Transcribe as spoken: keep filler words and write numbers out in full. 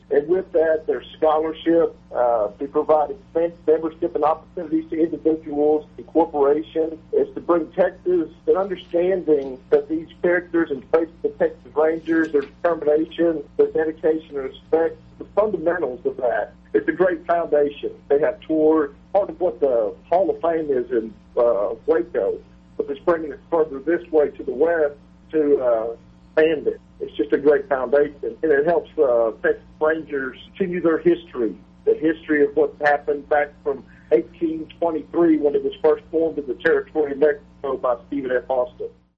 And with that, there's scholarship. Uh, they provide expensive membership and opportunities to individuals and corporations. It's to bring Texas an understanding that these characters and traits of the Texas Rangers, their determination, their dedication and respect, the fundamentals of that. It's a great foundation. They have toured. Part of what the Hall of Fame is in uh, Waco, but it's bringing it further this way to the west to uh, expand it. It's just a great foundation, and it helps uh, Texas Rangers continue their history, the history of what happened back from eighteen twenty-three when it was first formed in the territory of Mexico by Stephen F. Austin.